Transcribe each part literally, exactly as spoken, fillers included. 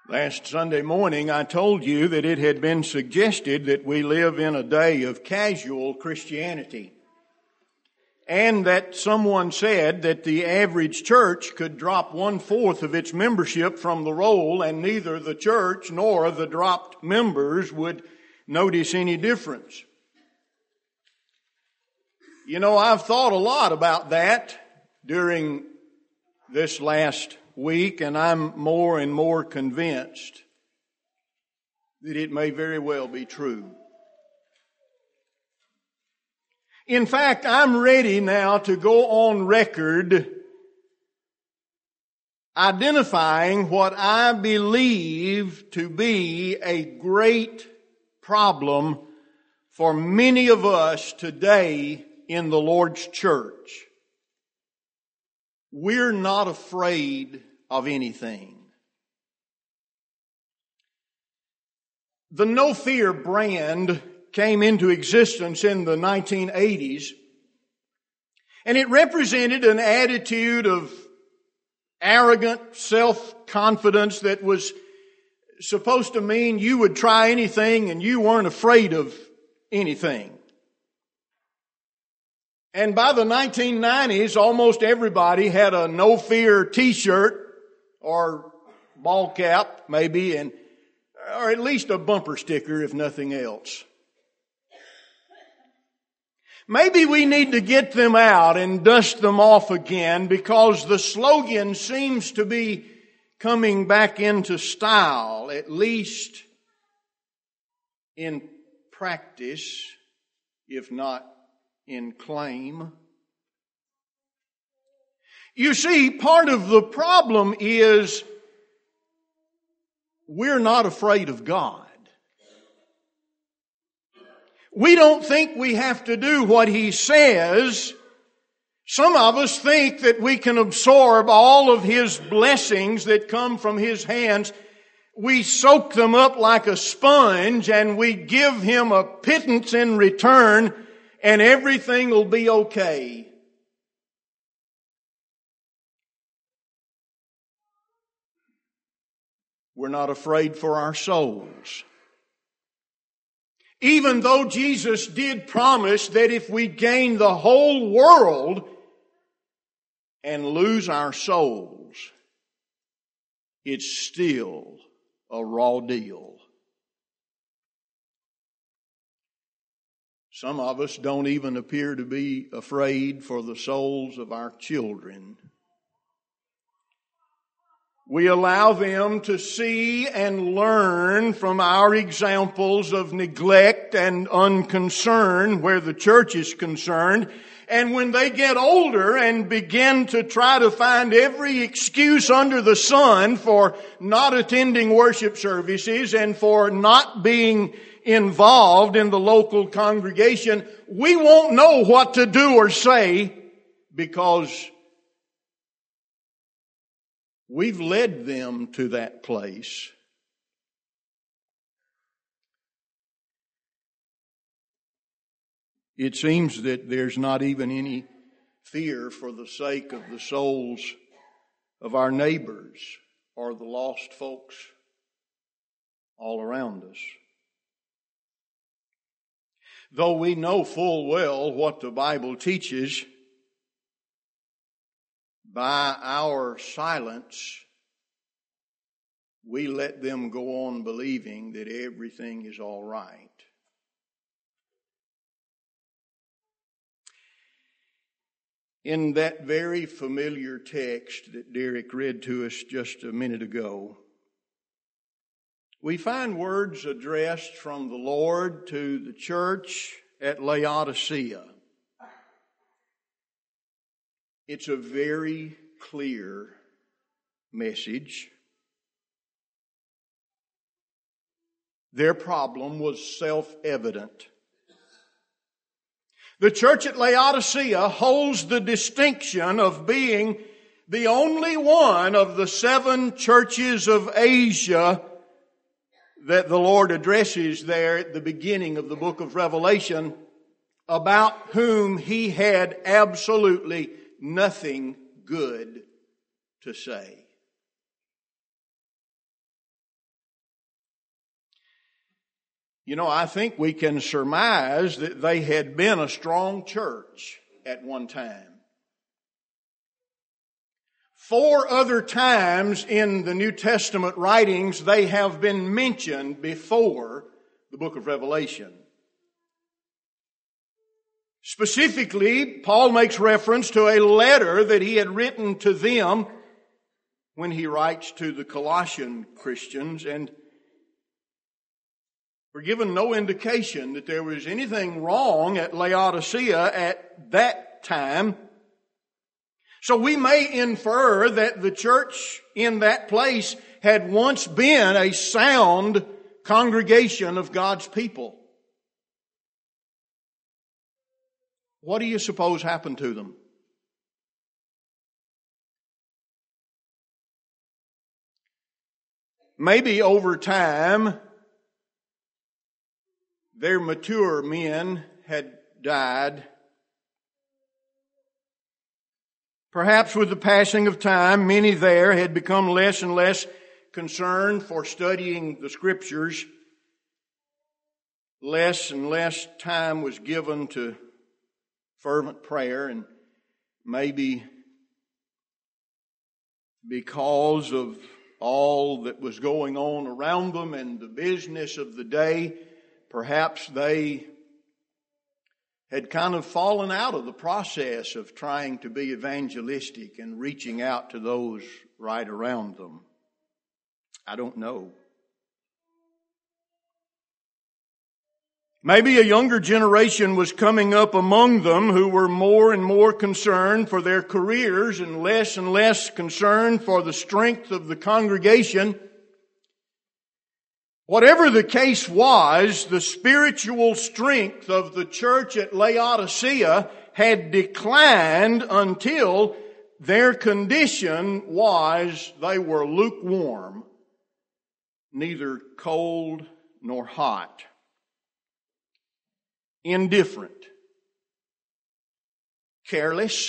Last Sunday morning, I told you that it had been suggested that we live in a day of casual Christianity, and that someone said that the average church could drop one-fourth of its membership from the roll, and neither the church nor the dropped members would notice any difference. You know, I've thought a lot about that during this last week, and I'm more and more convinced that it may very well be true. In fact, I'm ready now to go on record identifying what I believe to be a great problem for many of us today in the Lord's church. We're not afraid of anything. The No Fear brand came into existence in the nineteen eighties, and it represented an attitude of arrogant self-confidence that was supposed to mean you would try anything and you weren't afraid of anything. And by the nineteen nineties, almost everybody had a No Fear t-shirt or ball cap, maybe, and or at least a bumper sticker, if nothing else. Maybe we need to get them out and dust them off again, because the slogan seems to be coming back into style, at least in practice, if not in claim. You see, part of the problem is we're not afraid of God. We don't think we have to do what He says. Some of us think that we can absorb all of His blessings that come from His hands. We soak them up like a sponge and we give Him a pittance in return, and everything will be okay. We're not afraid for our souls. Even though Jesus did promise that if we gain the whole world and lose our souls, it's still a raw deal. Some of us don't even appear to be afraid for the souls of our children. We allow them to see and learn from our examples of neglect and unconcern where the church is concerned. And when they get older and begin to try to find every excuse under the sun for not attending worship services and for not being involved in the local congregation, we won't know what to do or say, because we've led them to that place. It seems that there's not even any fear for the sake of the souls of our neighbors or the lost folks all around us. Though we know full well what the Bible teaches, by our silence, we let them go on believing that everything is all right. In that very familiar text that Derek read to us just a minute ago, we find words addressed from the Lord to the church at Laodicea. It's a very clear message. Their problem was self-evident. The church at Laodicea holds the distinction of being the only one of the seven churches of Asia that the Lord addresses there at the beginning of the book of Revelation, about whom He had absolutely nothing good to say. You know, I think we can surmise that they had been a strong church at one time. Four other times in the New Testament writings, they have been mentioned before the book of Revelation. Specifically, Paul makes reference to a letter that he had written to them when he writes to the Colossian Christians, and we're given no indication that there was anything wrong at Laodicea at that time. So we may infer that the church in that place had once been a sound congregation of God's people. What do you suppose happened to them? Maybe over time, their mature men had died. Perhaps with the passing of time, many there had become less and less concerned for studying the Scriptures. Less and less time was given to fervent prayer, and maybe because of all that was going on around them and the business of the day, perhaps they had kind of fallen out of the process of trying to be evangelistic and reaching out to those right around them. I don't know. Maybe a younger generation was coming up among them who were more and more concerned for their careers and less and less concerned for the strength of the congregation. Whatever the case was, the spiritual strength of the church at Laodicea had declined until their condition was they were lukewarm, neither cold nor hot. Indifferent, careless,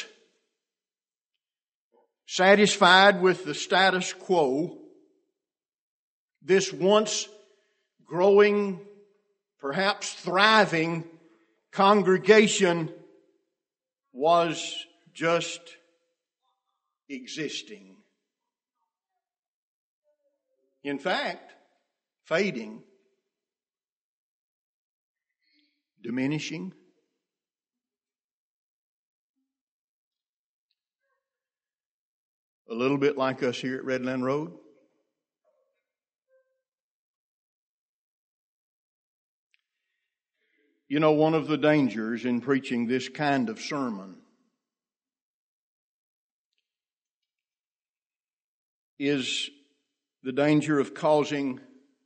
satisfied with the status quo. This once growing, perhaps thriving congregation was just existing. In fact, fading. Diminishing. A little bit like us here at Redland Road. You know, one of the dangers in preaching this kind of sermon is the danger of causing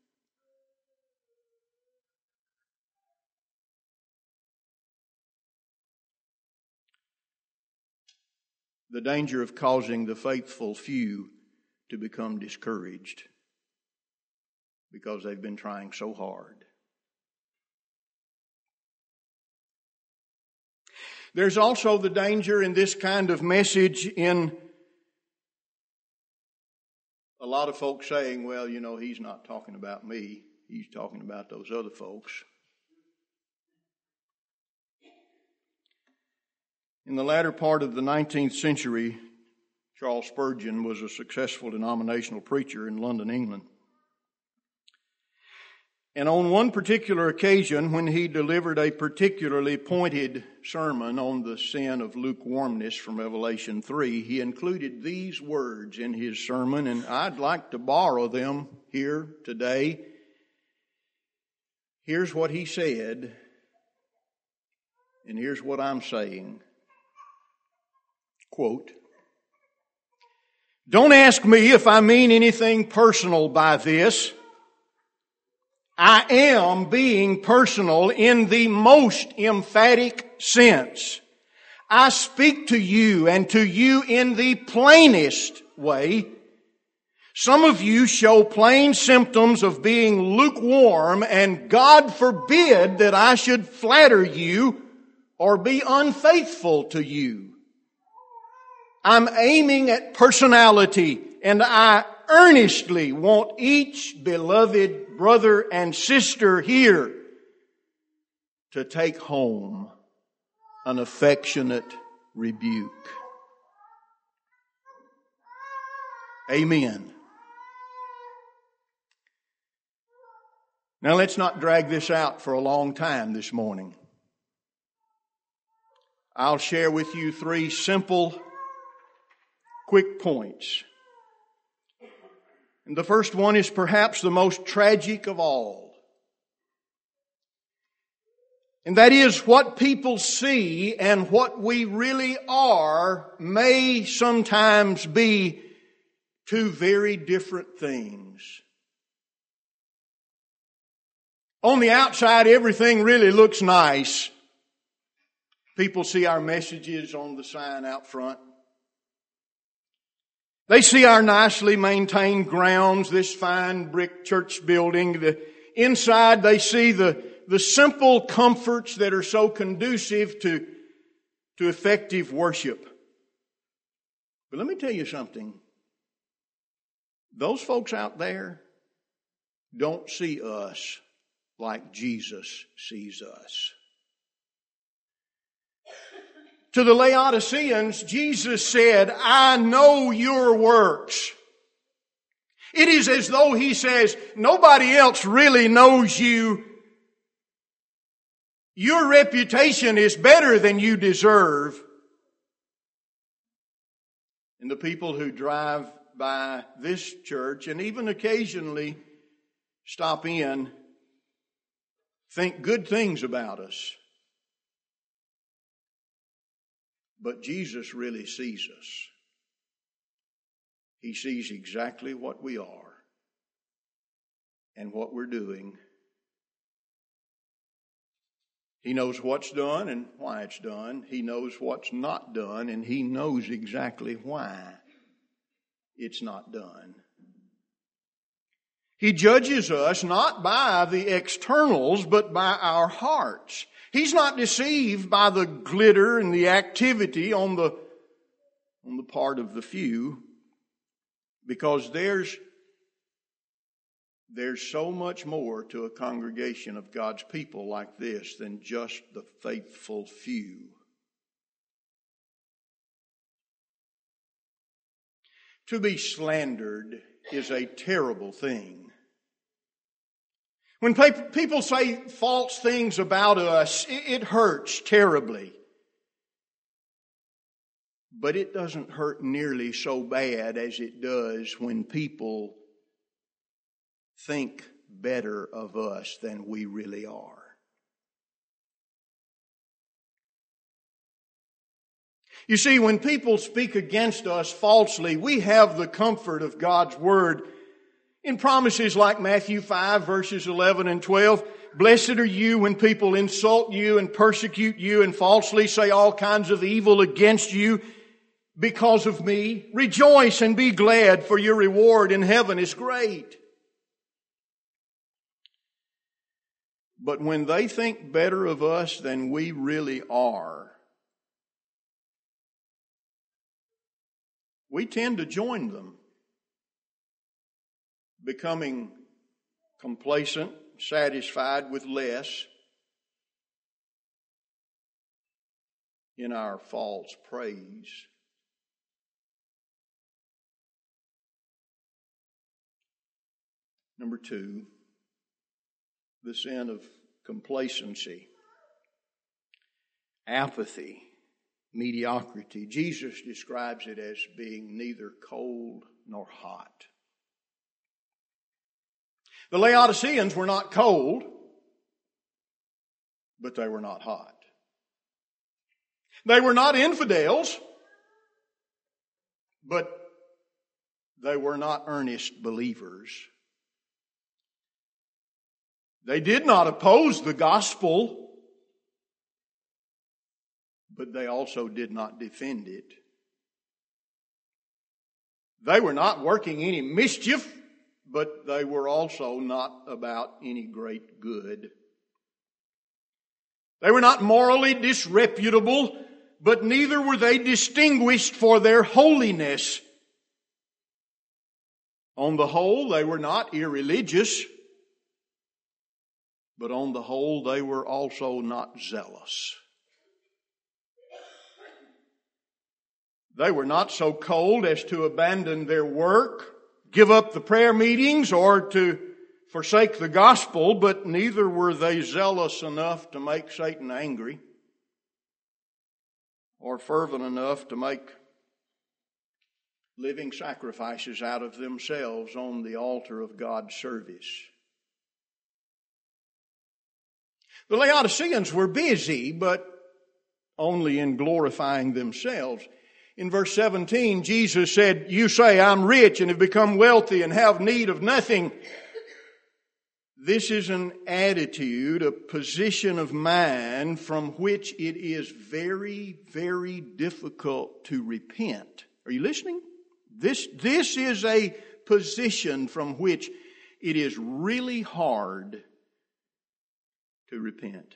the danger of causing the faithful few to become discouraged because they've been trying so hard. There's also the danger in this kind of message in a lot of folks saying, well, you know, he's not talking about me. He's talking about those other folks. In the latter part of the nineteenth century, Charles Spurgeon was a successful denominational preacher in London, England. And on one particular occasion, when he delivered a particularly pointed sermon on the sin of lukewarmness from Revelation three, he included these words in his sermon, and I'd like to borrow them here today. Here's what he said, and here's what I'm saying. Quote, "Don't ask me if I mean anything personal by this. I am being personal in the most emphatic sense. I speak to you and to you in the plainest way. Some of you show plain symptoms of being lukewarm, and God forbid that I should flatter you or be unfaithful to you. I'm aiming at personality, and I earnestly want each beloved brother and sister here to take home an affectionate rebuke. Amen. Now let's not drag this out for a long time this morning. I'll share with you three simple, quick points. And the first one is perhaps the most tragic of all. And that is, what people see and what we really are may sometimes be two very different things. On the outside, everything really looks nice. People see our messages on the sign out front. They see our nicely maintained grounds, this fine brick church building. The inside, they see the, the simple comforts that are so conducive to, to effective worship. But let me tell you something. Those folks out there don't see us like Jesus sees us. To the Laodiceans, Jesus said, I know your works. It is as though He says, nobody else really knows you. Your reputation is better than you deserve. And the people who drive by this church and even occasionally stop in think good things about us. But Jesus really sees us. He sees exactly what we are and what we're doing. He knows what's done and why it's done. He knows what's not done, and He knows exactly why it's not done. He judges us not by the externals, but by our hearts. He's not deceived by the glitter and the activity on the, on the part of the few, because there's, there's so much more to a congregation of God's people like this than just the faithful few. To be slandered is a terrible thing. When people say false things about us, it hurts terribly. But it doesn't hurt nearly so bad as it does when people think better of us than we really are. You see, when people speak against us falsely, we have the comfort of God's Word in promises like Matthew five, verses eleven and twelve. Blessed are you when people insult you and persecute you and falsely say all kinds of evil against you because of me. Rejoice and be glad, for your reward in heaven is great. But when they think better of us than we really are, we tend to join them, becoming complacent, satisfied with less in our false praise. Number two, the sin of complacency, apathy, mediocrity. Jesus describes it as being neither cold nor hot. The Laodiceans were not cold, but they were not hot. They were not infidels, but they were not earnest believers. They did not oppose the gospel, but they also did not defend it. They were not working any mischief, but they were also not about any great good. They were not morally disreputable, but neither were they distinguished for their holiness. On the whole, they were not irreligious, but on the whole they were also not zealous. They were not so cold as to abandon their work, give up the prayer meetings, or to forsake the gospel, but neither were they zealous enough to make Satan angry, or fervent enough to make living sacrifices out of themselves on the altar of God's service. The Laodiceans were busy, but only in glorifying themselves. In verse seventeen, Jesus said, "You say, I'm rich and have become wealthy and have need of nothing." This is an attitude, a position of mind from which it is very, very difficult to repent. Are you listening? This, this is a position from which it is really hard to repent.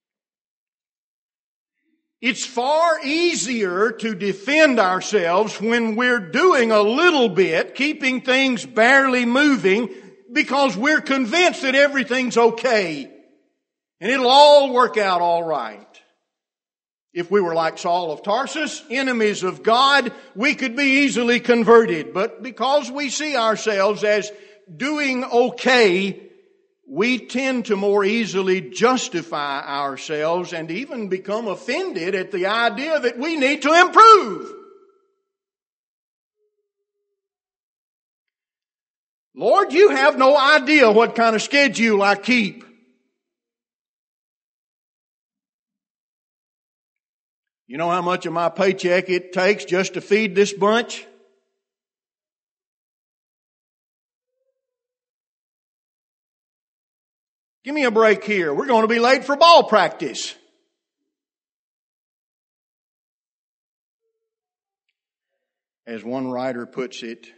It's far easier to defend ourselves when we're doing a little bit, keeping things barely moving, because we're convinced that everything's okay and it'll all work out all right. If we were like Saul of Tarsus, enemies of God, we could be easily converted. But because we see ourselves as doing okay, we tend to more easily justify ourselves and even become offended at the idea that we need to improve. Lord, you have no idea what kind of schedule I keep. You know how much of my paycheck it takes just to feed this bunch? Give me a break here. We're going to be late for ball practice. As one writer puts it,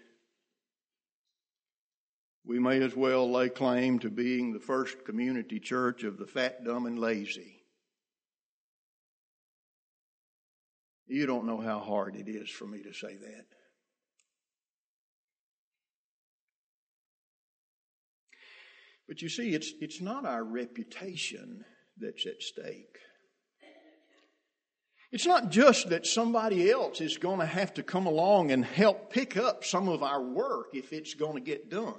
we may as well lay claim to being the first community church of the fat, dumb, and lazy. You don't know how hard it is for me to say that. But you see, it's, it's not our reputation that's at stake. It's not just that somebody else is going to have to come along and help pick up some of our work if it's going to get done.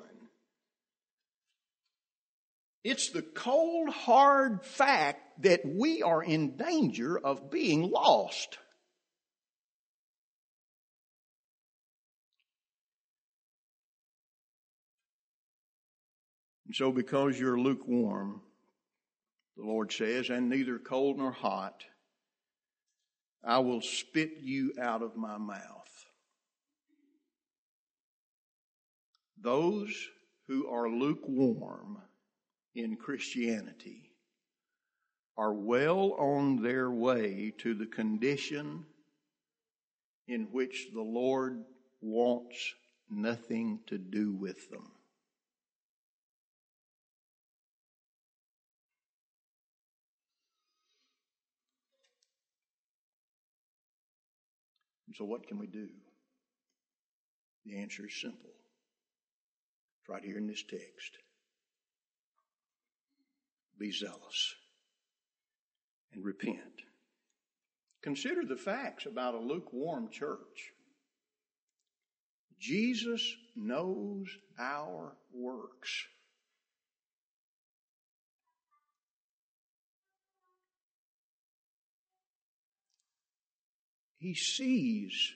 It's the cold, hard fact that we are in danger of being lost. And so because you're lukewarm, the Lord says, and neither cold nor hot, I will spit you out of my mouth. Those who are lukewarm in Christianity are well on their way to the condition in which the Lord wants nothing to do with them. And so what can we do? The answer is simple. It's right here in this text. Be zealous and repent. Consider the facts about a lukewarm church. Jesus knows our works. He sees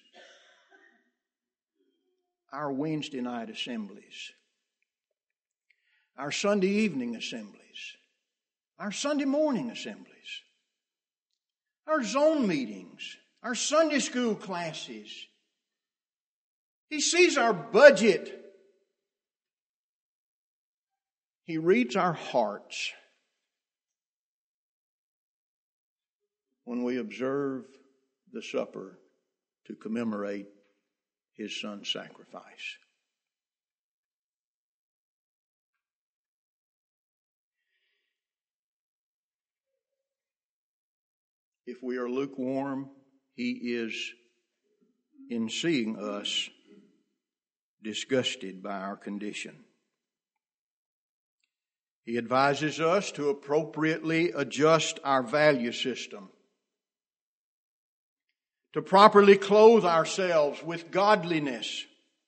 our Wednesday night assemblies, our Sunday evening assemblies, our Sunday morning assemblies, our zone meetings, our Sunday school classes. He sees our budget. He reads our hearts when we observe the supper to commemorate His Son's sacrifice. If we are lukewarm, He is, in seeing us, disgusted by our condition. He advises us to appropriately adjust our value system, to properly clothe ourselves with godliness,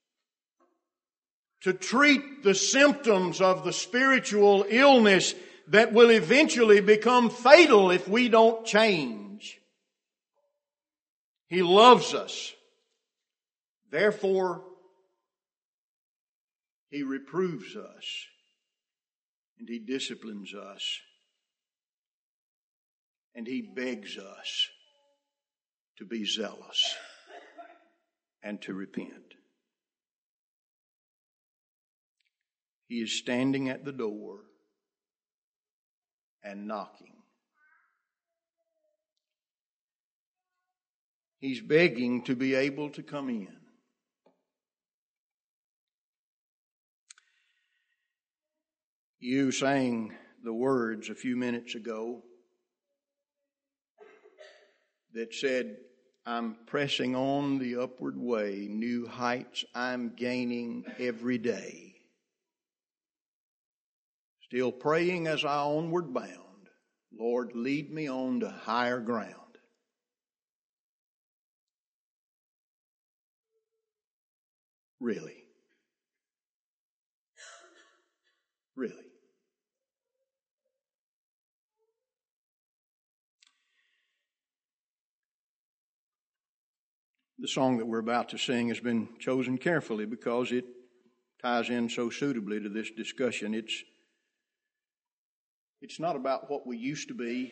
to treat the symptoms of the spiritual illness that will eventually become fatal if we don't change. He loves us. Therefore, He reproves us and He disciplines us and He begs us to be zealous and to repent. He is standing at the door and knocking. He's begging to be able to come in. You sang the words a few minutes ago that said, I'm pressing on the upward way, new heights I'm gaining every day. Still praying as I onward bound, Lord, lead me on to higher ground. Really? Really? The song that we're about to sing has been chosen carefully because it ties in so suitably to this discussion. It's, it's not about what we used to be.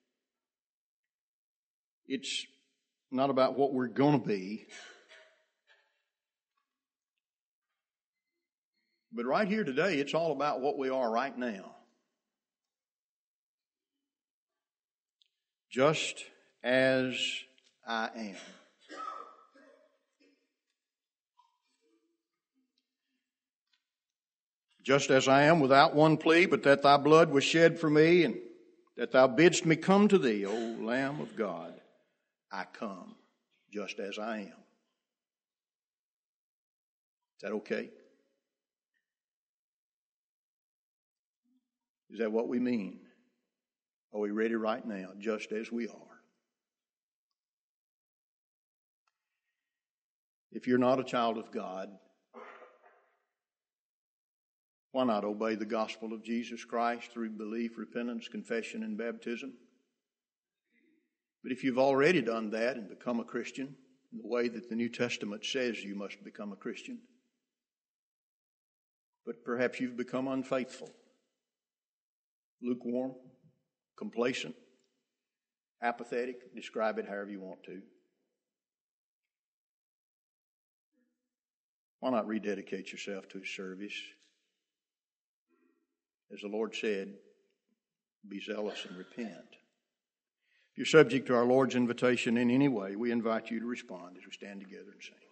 It's not about what we're going to be. But right here today, it's all about what we are right now. Just as I am. Just as I am, without one plea, but that thy blood was shed for me, and that thou bidst me come to thee, O Lamb of God, I come just as I am. Is that okay? Is that what we mean? Are we ready right now, just as we are? If you're not a child of God, why not obey the gospel of Jesus Christ through belief, repentance, confession, and baptism? But if you've already done that and become a Christian in the way that the New Testament says you must become a Christian, but perhaps you've become unfaithful, lukewarm, complacent, apathetic, describe it however you want to. Why not rededicate yourself to His service? As the Lord said, be zealous and repent. If you're subject to our Lord's invitation in any way, we invite you to respond as we stand together and sing.